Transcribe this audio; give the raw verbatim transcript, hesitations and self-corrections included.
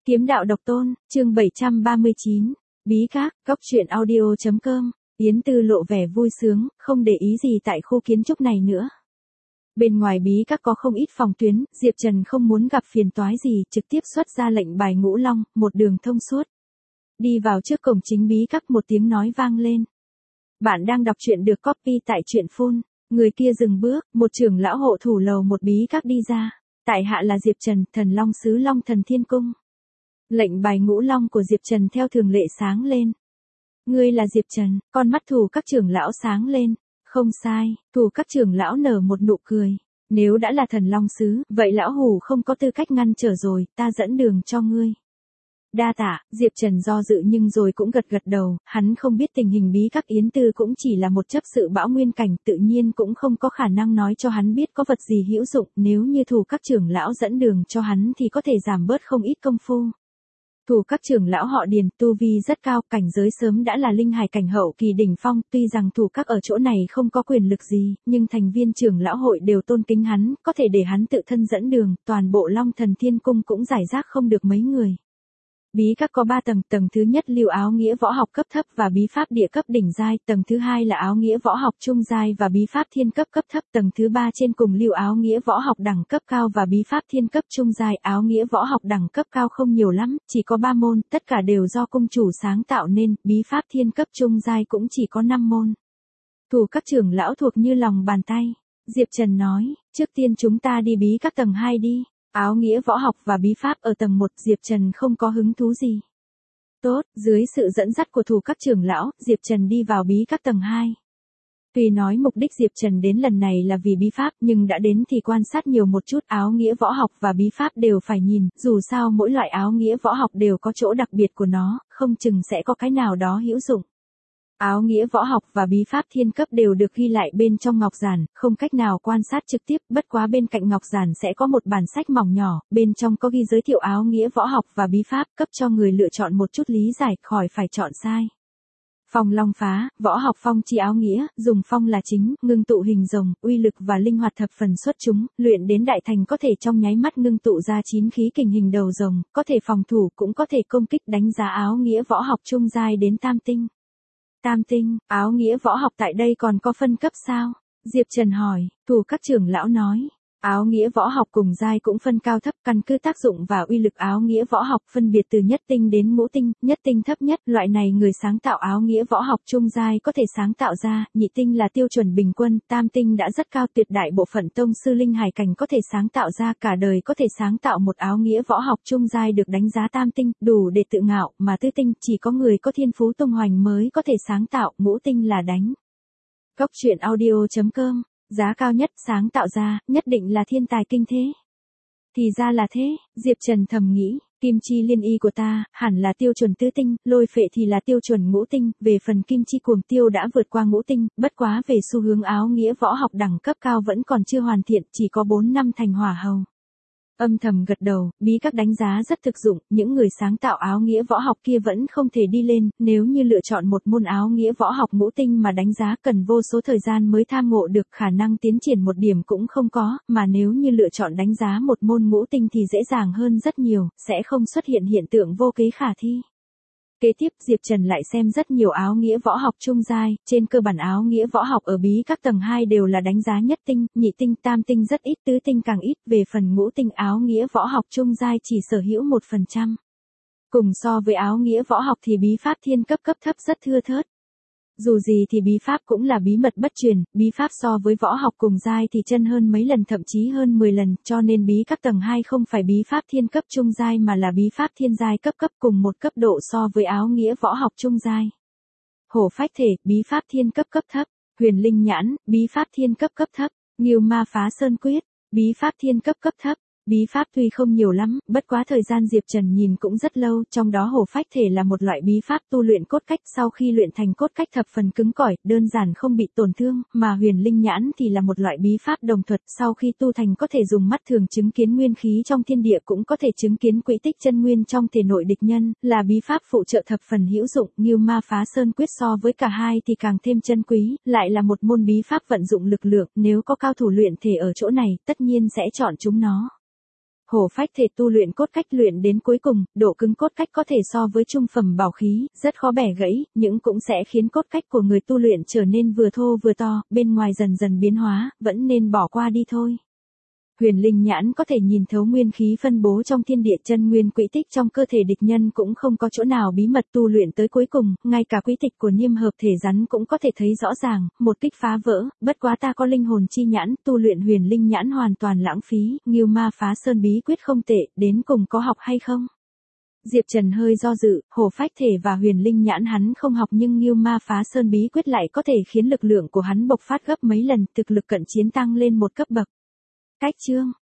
Kiếm đạo độc tôn, chương bảy trăm ba mươi chín, bí các, góc truyện audio.com, Yến Tư lộ vẻ vui sướng, không để ý gì tại khu kiến trúc này nữa. Bên ngoài bí các có không ít phòng tuyến, Diệp Trần không muốn gặp phiền toái gì, trực tiếp xuất ra lệnh bài Ngũ Long, một đường thông suốt. Đi vào trước cổng chính bí các, một tiếng nói vang lên. Bạn đang đọc truyện được copy tại truyện phone. Người kia dừng bước, một trưởng lão hộ thủ lầu một bí các đi ra. Tại hạ là Diệp Trần, thần long sứ Long Thần Thiên Cung. Lệnh bài Ngũ Long của Diệp Trần theo thường lệ sáng lên. Ngươi là Diệp Trần, con mắt thủ các trưởng lão sáng lên. Không sai, thủ các trưởng lão nở một nụ cười. Nếu đã là thần long sứ, vậy lão hủ không có tư cách ngăn trở rồi, ta dẫn đường cho ngươi. Đa tạ, Diệp Trần do dự nhưng rồi cũng gật gật đầu, hắn không biết tình hình bí các Yến Tư cũng chỉ là một chấp sự bão nguyên cảnh, tự nhiên cũng không có khả năng nói cho hắn biết có vật gì hữu dụng, nếu như thủ các trưởng lão dẫn đường cho hắn thì có thể giảm bớt không ít công phu. Thủ các trưởng lão họ Điền, tu vi rất cao, cảnh giới sớm đã là linh hải cảnh hậu kỳ đỉnh phong, tuy rằng thủ các ở chỗ này không có quyền lực gì, nhưng thành viên trưởng lão hội đều tôn kính hắn, có thể để hắn tự thân dẫn đường, toàn bộ Long Thần Thiên Cung cũng giải rác không được mấy người. Bí các có ba tầng, tầng thứ nhất lưu áo nghĩa võ học cấp thấp và bí pháp địa cấp đỉnh giai, tầng thứ hai là áo nghĩa võ học trung giai và bí pháp thiên cấp cấp thấp, tầng thứ ba trên cùng lưu áo nghĩa võ học đẳng cấp cao và bí pháp thiên cấp trung giai, áo nghĩa võ học đẳng cấp cao không nhiều lắm, chỉ có ba môn, tất cả đều do cung chủ sáng tạo nên, bí pháp thiên cấp trung giai cũng chỉ có năm môn. Thủ các trưởng lão thuộc như lòng bàn tay. Diệp Trần nói, trước tiên chúng ta đi bí các tầng hai đi. Áo nghĩa võ học và bí pháp ở tầng một, Diệp Trần không có hứng thú gì. Tốt, dưới sự dẫn dắt của thủ các trưởng lão, Diệp Trần đi vào bí các tầng hai. Tuy nói mục đích Diệp Trần đến lần này là vì bí pháp, nhưng đã đến thì quan sát nhiều một chút, áo nghĩa võ học và bí pháp đều phải nhìn, dù sao mỗi loại áo nghĩa võ học đều có chỗ đặc biệt của nó, không chừng sẽ có cái nào đó hữu dụng. Áo nghĩa võ học và bí pháp thiên cấp đều được ghi lại bên trong ngọc giản, không cách nào quan sát trực tiếp, bất quá bên cạnh ngọc giản sẽ có một bản sách mỏng nhỏ, bên trong có ghi giới thiệu áo nghĩa võ học và bí pháp, cấp cho người lựa chọn một chút lý giải, khỏi phải chọn sai. Phong Long phá, võ học phong chi áo nghĩa, dùng phong là chính, ngưng tụ hình rồng, uy lực và linh hoạt thập phần xuất chúng, luyện đến đại thành có thể trong nháy mắt ngưng tụ ra chín khí kình hình đầu rồng, có thể phòng thủ cũng có thể công kích, đánh giá áo nghĩa võ học trung giai đến tam tinh. Tam tinh, áo nghĩa võ học tại đây còn có phân cấp sao? Diệp Trần hỏi, thủ các trưởng lão nói. Áo nghĩa võ học cùng giai cũng phân cao thấp, căn cứ tác dụng và uy lực áo nghĩa võ học phân biệt từ nhất tinh đến ngũ tinh, nhất tinh thấp nhất, loại này người sáng tạo áo nghĩa võ học trung giai có thể sáng tạo ra, nhị tinh là tiêu chuẩn bình quân, tam tinh đã rất cao, tuyệt đại bộ phận tông sư linh hải cảnh có thể sáng tạo ra, cả đời có thể sáng tạo một áo nghĩa võ học trung giai được đánh giá tam tinh, đủ để tự ngạo, mà tứ tinh chỉ có người có thiên phú tung hoành mới có thể sáng tạo, ngũ tinh là đánh. Góc truyện audio.com, giá cao nhất sáng tạo ra, nhất định là thiên tài kinh thế. Thì ra là thế, Diệp Trần thầm nghĩ, kim chi liên y của ta, hẳn là tiêu chuẩn tứ tinh, lôi phệ thì là tiêu chuẩn ngũ tinh, về phần kim chi cuồng tiêu đã vượt qua ngũ tinh, bất quá về xu hướng áo nghĩa võ học đẳng cấp cao vẫn còn chưa hoàn thiện, chỉ có bốn năm thành hỏa hầu. Âm thầm gật đầu, bí các đánh giá rất thực dụng, những người sáng tạo áo nghĩa võ học kia vẫn không thể đi lên, nếu như lựa chọn một môn áo nghĩa võ học ngũ tinh mà đánh giá cần vô số thời gian mới tham ngộ được, khả năng tiến triển một điểm cũng không có, mà nếu như lựa chọn đánh giá một môn ngũ tinh thì dễ dàng hơn rất nhiều, sẽ không xuất hiện hiện tượng vô kế khả thi. Kế tiếp, Diệp Trần lại xem rất nhiều áo nghĩa võ học trung giai, trên cơ bản áo nghĩa võ học ở bí các tầng hai đều là đánh giá nhất tinh, nhị tinh, tam tinh rất ít, tứ tinh càng ít, về phần ngũ tinh áo nghĩa võ học trung giai chỉ sở hữu một phần trăm. Cùng so với áo nghĩa võ học thì bí pháp thiên cấp cấp thấp rất thưa thớt. Dù gì thì bí pháp cũng là bí mật bất truyền, bí pháp so với võ học cùng giai thì chân hơn mấy lần thậm chí hơn mười lần, cho nên bí các tầng hai không phải bí pháp thiên cấp trung giai mà là bí pháp thiên giai cấp cấp cùng một cấp độ so với áo nghĩa võ học trung giai. Hổ phách thể, bí pháp thiên cấp cấp thấp, huyền linh nhãn, bí pháp thiên cấp cấp thấp, Ngưu ma phá sơn quyết, bí pháp thiên cấp cấp thấp. Bí pháp tuy không nhiều lắm, bất quá thời gian Diệp Trần nhìn cũng rất lâu, trong đó hổ phách thể là một loại bí pháp tu luyện cốt cách, sau khi luyện thành cốt cách thập phần cứng cỏi, đơn giản không bị tổn thương, mà huyền linh nhãn thì là một loại bí pháp đồng thuật, sau khi tu thành có thể dùng mắt thường chứng kiến nguyên khí trong thiên địa cũng có thể chứng kiến quỹ tích chân nguyên trong thể nội địch nhân, là bí pháp phụ trợ thập phần hữu dụng, Ngưu ma phá sơn quyết so với cả hai thì càng thêm chân quý, lại là một môn bí pháp vận dụng lực lượng, nếu có cao thủ luyện thể ở chỗ này, tất nhiên sẽ chọn chúng nó. Hổ phách thể tu luyện cốt cách luyện đến cuối cùng, độ cứng cốt cách có thể so với trung phẩm bảo khí, rất khó bẻ gãy, nhưng cũng sẽ khiến cốt cách của người tu luyện trở nên vừa thô vừa to, bên ngoài dần dần biến hóa, vẫn nên bỏ qua đi thôi. Huyền linh nhãn có thể nhìn thấu nguyên khí phân bố trong thiên địa, chân nguyên quỹ tích trong cơ thể địch nhân cũng không có chỗ nào bí mật, tu luyện tới cuối cùng, ngay cả quỹ tích của niêm hợp thể rắn cũng có thể thấy rõ ràng, một kích phá vỡ, bất quá ta có linh hồn chi nhãn, tu luyện huyền linh nhãn hoàn toàn lãng phí, Ngưu Ma Phá Sơn bí quyết không tệ, đến cùng có học hay không? Diệp Trần hơi do dự, hổ phách thể và huyền linh nhãn hắn không học nhưng Ngưu Ma Phá Sơn bí quyết lại có thể khiến lực lượng của hắn bộc phát gấp mấy lần, thực lực cận chiến tăng lên một cấp bậc. Cách chương